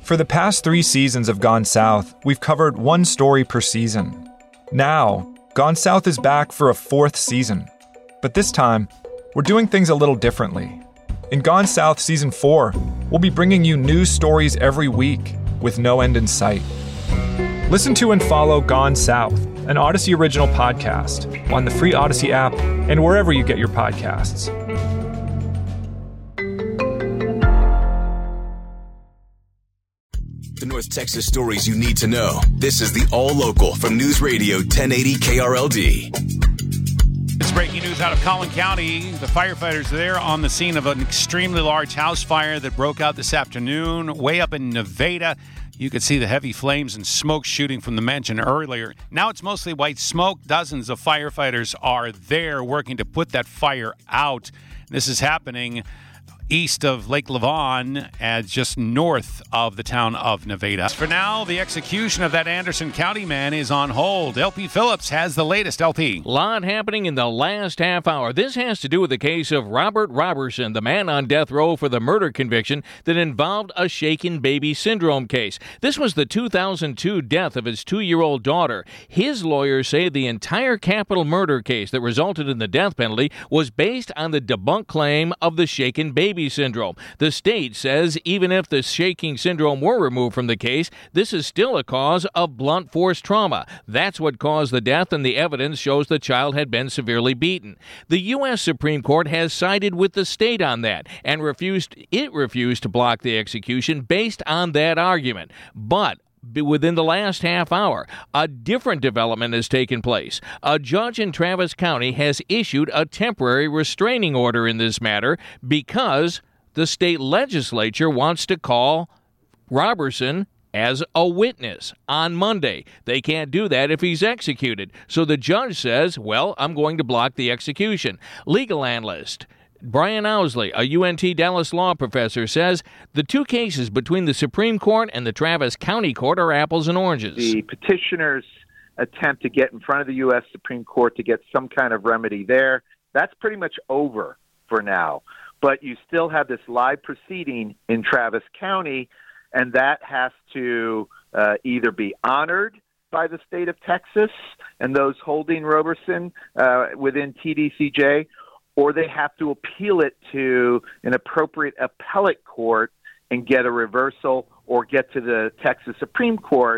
For the past 3 seasons of Gone South, we've covered one story per season. Now, Gone South is back for a 4th season. But this time, we're doing things a little differently. In Gone South Season 4, we'll be bringing you news stories every week with no end in sight. Listen to and follow Gone South, an Odyssey original podcast, on the free Odyssey app and wherever you get your podcasts. The North Texas stories you need to know. This is the All Local from News Radio 1080 KRLD. It's breaking news out of Collin County. The firefighters are there on the scene of an extremely large house fire that broke out this afternoon way up in Nevada. You could see the heavy flames and smoke shooting from the mansion earlier. Now it's mostly white smoke. Dozens of firefighters are there working to put that fire out. This is happening east of Lake Lavon, just north of the town of Nevada. For now, the execution of that Anderson County man is on hold. LP Phillips has the latest. LP. A lot happening in the last half hour. This has to do with the case of Robert Roberson, the man on death row for the murder conviction that involved a shaken baby syndrome case. This was the 2002 death of his 2-year-old daughter. His lawyers say the entire capital murder case that resulted in the death penalty was based on the debunked claim of the shaken baby syndrome. The state says even if the shaking syndrome were removed from the case, this is still a cause of blunt force trauma. That's what caused the death, and the evidence shows the child had been severely beaten. The U.S. Supreme Court has sided with the state on that and refused to block the execution based on that argument. But within the last half hour, a different development has taken place. A judge in Travis County has issued a temporary restraining order in this matter because the state legislature wants to call Roberson as a witness on Monday. They can't do that if he's executed. So the judge says, well, I'm going to block the execution. Legal analyst Brian Owsley, a UNT Dallas law professor, says the two cases between the Supreme Court and the Travis County Court are apples and oranges. The petitioner's attempt to get in front of the U.S. Supreme Court to get some kind of remedy there, that's pretty much over for now. But you still have this live proceeding in Travis County, and that has to either be honored by the state of Texas and those holding Roberson within TDCJ, or they have to appeal it to an appropriate appellate court and get a reversal, or get to the Texas Supreme Court,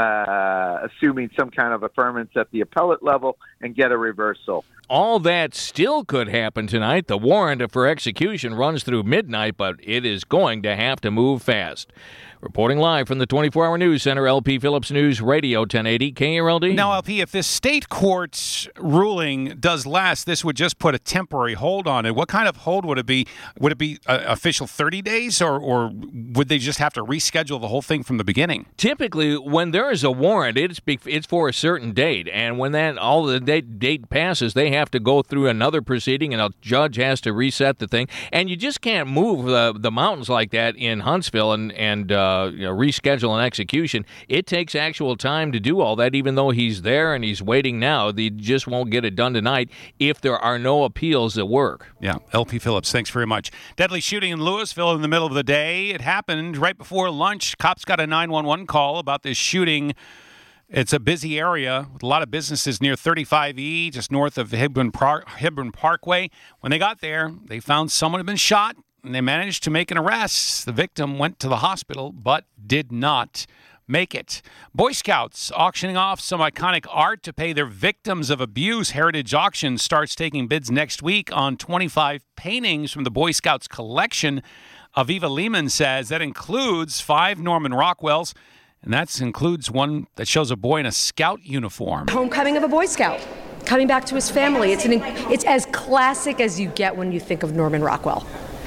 assuming some kind of affirmance at the appellate level, and get a reversal. All that still could happen tonight. The warrant for execution runs through midnight, but it is going to have to move fast. Reporting live from the 24-hour news center, LP Phillips News Radio 1080 KRLD. Now, LP, if this state court's ruling does last, this would just put a temporary hold on it. What kind of hold would it be? Would it be official 30 days, or would they just have to reschedule the whole thing from the beginning? Typically, when there is a warrant, it's for a certain date, and when the date passes, they have to go through another proceeding, and a judge has to reset the thing. And you just can't move the mountains like that in Huntsville and reschedule an execution. It takes actual time to do all that, even though he's there and he's waiting now. They just won't get it done tonight if there are no appeals that work. Yeah, LP Phillips, thanks very much. Deadly shooting in Louisville in the middle of the day. It happened right before lunch. Cops got a 911 call about this shooting. It's a busy area with a lot of businesses near 35E, just north of Hebron Parkway. When they got there, they found someone had been shot, and they managed to make an arrest. The victim went to the hospital but did not make it. Boy Scouts auctioning off some iconic art to pay their victims of abuse. Heritage Auction starts taking bids next week on 25 paintings from the Boy Scouts collection. Aviva Lehman says that includes 5 Norman Rockwells, and that includes one that shows a boy in a scout uniform. Homecoming of a Boy Scout, coming back to his family. It's as classic as you get when you think of Norman Rockwell.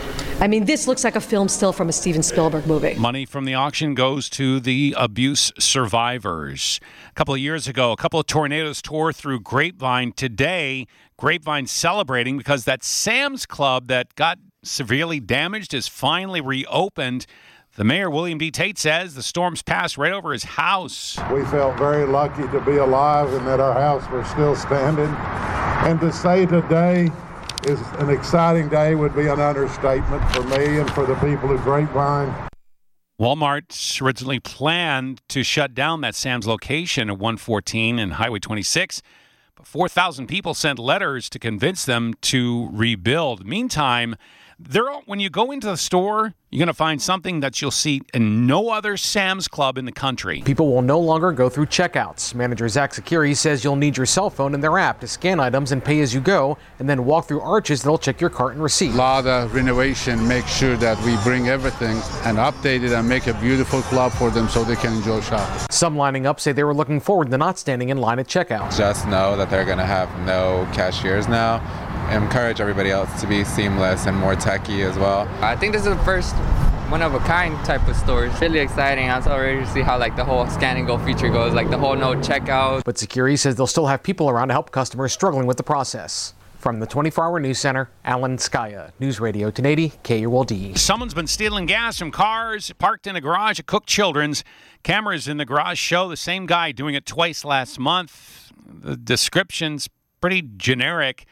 I mean, this looks like a film still from a Steven Spielberg movie. Money from the auction goes to the abuse survivors. A couple of years ago, a couple of tornadoes tore through Grapevine. Today, Grapevine's celebrating because that Sam's Club that got severely damaged is finally reopened. The mayor, William D. Tate, says the storms passed right over his house. We felt very lucky to be alive and that our house was still standing. And to say today is an exciting day would be an understatement for me and for the people of Grapevine. Walmart originally planned to shut down that Sam's location at 114 and Highway 26, but 4,000 people sent letters to convince them to rebuild. Meantime, when you go into the store, you're going to find something that you'll see in no other Sam's Club in the country. People will no longer go through checkouts. Manager Zach Sakiri says you'll need your cell phone and their app to scan items and pay as you go, and then walk through arches that'll check your cart and receipt. A lot of renovation, make sure that we bring everything and update it and make a beautiful club for them so they can enjoy shopping. Some lining up say they were looking forward to not standing in line at checkout. Just know that they're going to have no cashiers now. Encourage everybody else to be seamless and more techy as well. I think this is the first one-of-a-kind type of store. It's really exciting. I was so ready to see how the whole scan and go feature goes, the whole no checkout. But Sakiri says they'll still have people around to help customers struggling with the process. From the 24-hour news center, Alan Skaya, News Radio 1080 KULD. Someone's been stealing gas from cars parked in a garage at Cook Children's. Cameras in the garage show the same guy doing it twice last month. The description's pretty generic.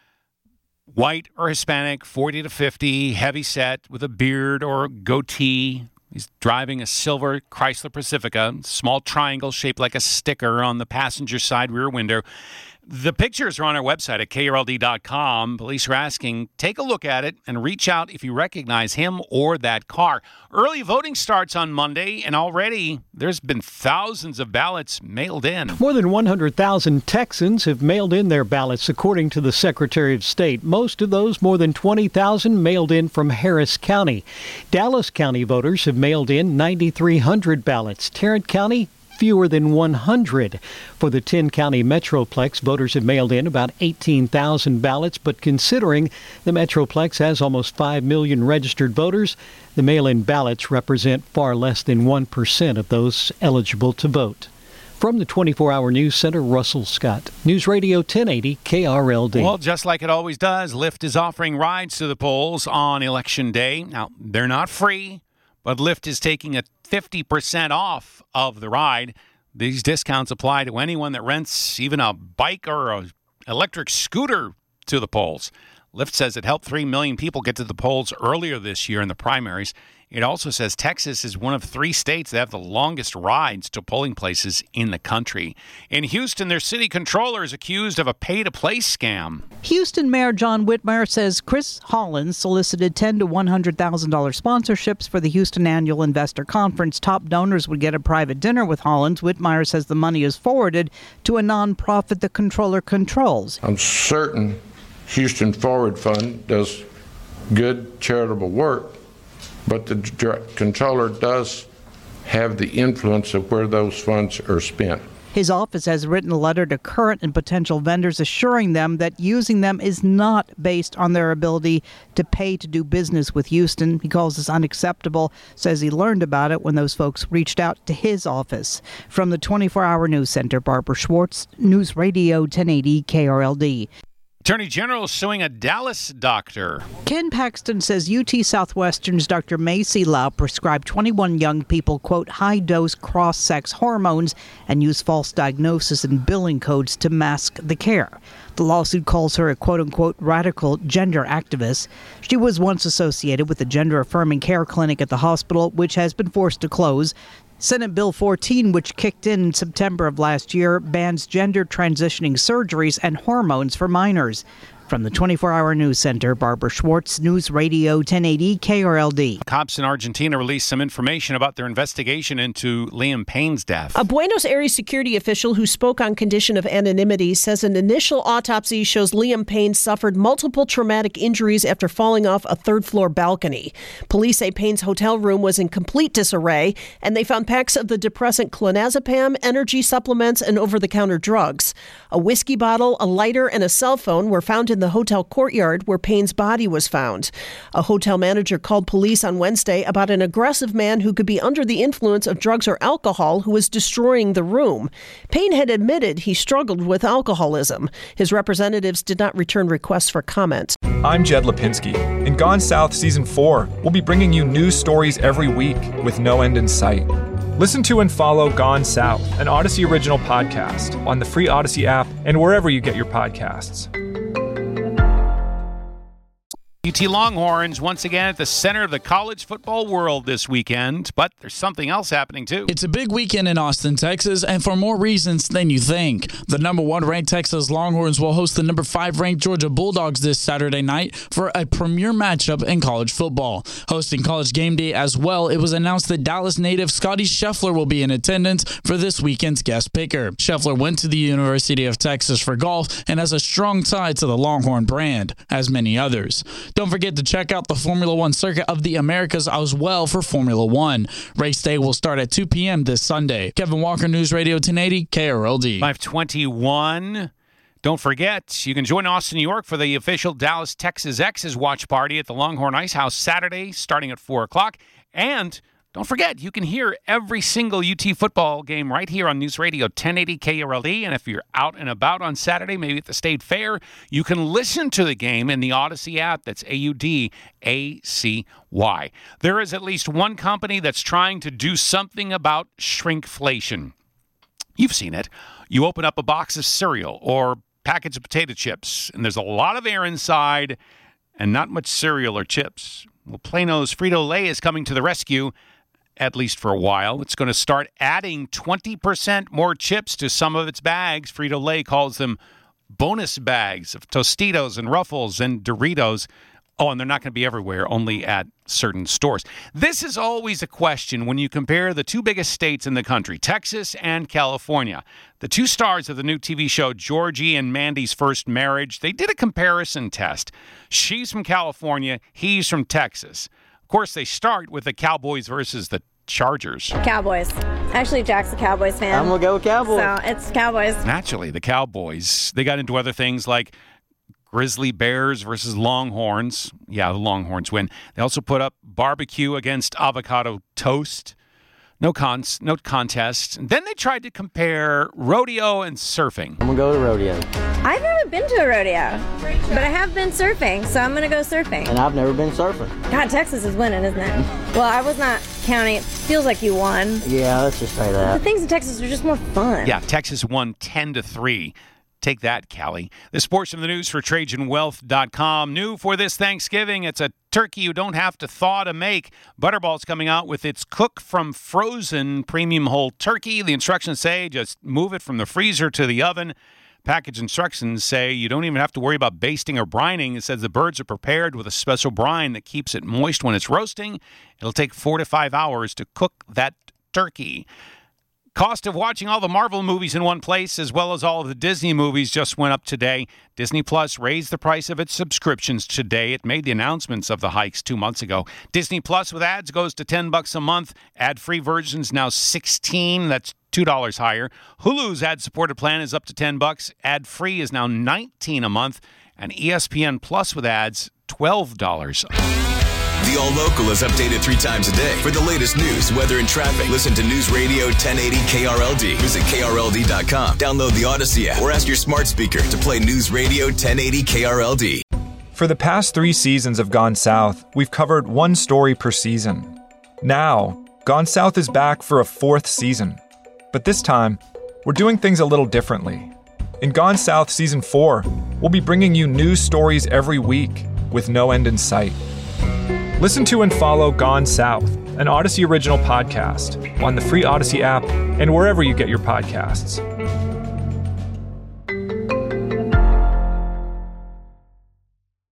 White or Hispanic, 40 to 50, heavy set with a beard or a goatee. He's driving a silver Chrysler Pacifica, small triangle shaped like a sticker on the passenger side rear window. The pictures are on our website at KRLD.com. Police are asking, take a look at it and reach out if you recognize him or that car. Early voting starts on Monday, and already there's been thousands of ballots mailed in. More than 100,000 Texans have mailed in their ballots, according to the Secretary of State. Most of those, more than 20,000, mailed in from Harris County. Dallas County voters have mailed in 9,300 ballots. Tarrant County, fewer than 100. For the 10-county Metroplex, voters have mailed in about 18,000 ballots, but considering the Metroplex has almost 5 million registered voters, the mail-in ballots represent far less than 1% of those eligible to vote. From the 24-hour news center, Russell Scott, News Radio 1080 KRLD. Well, just like it always does, Lyft is offering rides to the polls on Election Day. Now, they're not free, but Lyft is taking a 50% off of the ride. These discounts apply to anyone that rents even a bike or an electric scooter to the polls. Lyft says it helped 3 million people get to the polls earlier this year in the primaries. It also says Texas is one of 3 states that have the longest rides to polling places in the country. In Houston, their city controller is accused of a pay-to-play scam. Houston Mayor John Whitmire says Chris Hollins solicited $10,000 to $100,000 sponsorships for the Houston Annual Investor Conference. Top donors would get a private dinner with Hollins. Whitmire says the money is forwarded to a nonprofit the controller controls. I'm certain Houston Forward Fund does good charitable work, but the controller does have the influence of where those funds are spent. His office has written a letter to current and potential vendors assuring them that using them is not based on their ability to pay to do business with Houston. He calls this unacceptable, says he learned about it when those folks reached out to his office. From the 24-hour news center, Barbara Schwartz, News Radio 1080 KRLD. Attorney General is suing a Dallas doctor. Ken Paxton says UT Southwestern's Dr. Macy Lau prescribed 21 young people, quote, high-dose cross-sex hormones and used false diagnosis and billing codes to mask the care. The lawsuit calls her a quote-unquote radical gender activist. She was once associated with the gender-affirming care clinic at the hospital, which has been forced to close. Senate Bill 14, which kicked in September of last year, bans gender transitioning surgeries and hormones for minors. From the 24-hour news center, Barbara Schwartz, News Radio 1080 KRLD. Cops in Argentina released some information about their investigation into Liam Payne's death. A Buenos Aires security official who spoke on condition of anonymity says an initial autopsy shows Liam Payne suffered multiple traumatic injuries after falling off a third-floor balcony. Police say Payne's hotel room was in complete disarray, and they found packs of the depressant clonazepam, energy supplements, and over-the-counter drugs. A whiskey bottle, a lighter, and a cell phone were found in the hotel courtyard where Payne's body was found. A hotel manager called police on Wednesday about an aggressive man who could be under the influence of drugs or alcohol who was destroying the room. Payne had admitted he struggled with alcoholism. His representatives did not return requests for comment. I'm Jed Lipinski. In Gone South Season 4, we'll be bringing you news stories every week with no end in sight. Listen to and follow Gone South, an Odyssey original podcast, on the free Odyssey app and wherever you get your podcasts. UT Longhorns once again at the center of the college football world this weekend, but there's something else happening too. It's a big weekend in Austin, Texas, and for more reasons than you think. The number 1 ranked Texas Longhorns will host the number 5 ranked Georgia Bulldogs this Saturday night for a premier matchup in college football. Hosting College Game Day as well, it was announced that Dallas native Scotty Scheffler will be in attendance for this weekend's guest picker. Scheffler went to the University of Texas for golf and has a strong tie to the Longhorn brand, as many others. Don't forget to check out the Formula One Circuit of the Americas as well for Formula One. Race day will start at 2 p.m. this Sunday. Kevin Walker, News Radio 1080, KRLD. 521. Don't forget, you can join Austin, New York for the official Dallas Texas X's watch party at the Longhorn Ice House Saturday starting at 4 o'clock. And don't forget, you can hear every single UT football game right here on News Radio 1080 KRLD. And if you're out and about on Saturday, maybe at the State Fair, you can listen to the game in the Odyssey app. That's AUDACY. There is at least one company that's trying to do something about shrinkflation. You've seen it. You open up a box of cereal or package of potato chips, and there's a lot of air inside and not much cereal or chips. Well, Plano's Frito-Lay is coming to the rescue, at least for a while. It's going to start adding 20% more chips to some of its bags. Frito-Lay calls them bonus bags of Tostitos and Ruffles and Doritos. Oh, and they're not going to be everywhere, only at certain stores. This is always a question when you compare the two biggest states in the country, Texas and California. The two stars of the new TV show, Georgie and Mandy's First Marriage, they did a comparison test. She's from California, he's from Texas. Of course, they start with the Cowboys versus the Chargers. Cowboys. Actually, Jack's a Cowboys fan. I'm going to go with Cowboys. So it's Cowboys. Naturally, the Cowboys. They got into other things like Grizzly Bears versus Longhorns. Yeah, the Longhorns win. They also put up barbecue against avocado toast. No contest. And then they tried to compare rodeo and surfing. I'm going to go to rodeo. I've never been to a rodeo, but I have been surfing, so I'm going to go surfing. And I've never been surfing. God, Texas is winning, isn't it? Well, I was not counting. It feels like you won. Yeah, let's just say that. The things in Texas are just more fun. Yeah, Texas won 10-3. Take that, Callie. This portion of the news for TrajanWealth.com. New for this Thanksgiving, it's a turkey you don't have to thaw to make. Butterball's coming out with its cook from frozen premium whole turkey. The instructions say just move it from the freezer to the oven. Package instructions say you don't even have to worry about basting or brining. It says the birds are prepared with a special brine that keeps it moist when it's roasting. It'll take 4 to 5 hours to cook that turkey. Cost of watching all the Marvel movies in one place, as well as all of the Disney movies, just went up today. Disney Plus raised the price of its subscriptions today. It made the announcements of the hikes 2 months ago. Disney Plus with ads goes to $10 a month. Ad-free version's now $16. That's $2 higher. Hulu's ad-supported plan is up to $10. Ad-free is now $19 a month. And ESPN Plus with ads, $12. The All Local is updated 3 times a day. For the latest news, weather, and traffic, listen to News Radio 1080 KRLD. Visit KRLD.com. Download the Odyssey app or ask your smart speaker to play News Radio 1080 KRLD. For the past 3 seasons of Gone South, we've covered one story per season. Now, Gone South is back for a 4th season. But this time, we're doing things a little differently. In Gone South Season 4, we'll be bringing you news stories every week with no end in sight. Listen to and follow Gone South, an Odyssey original podcast, on the free Odyssey app and wherever you get your podcasts.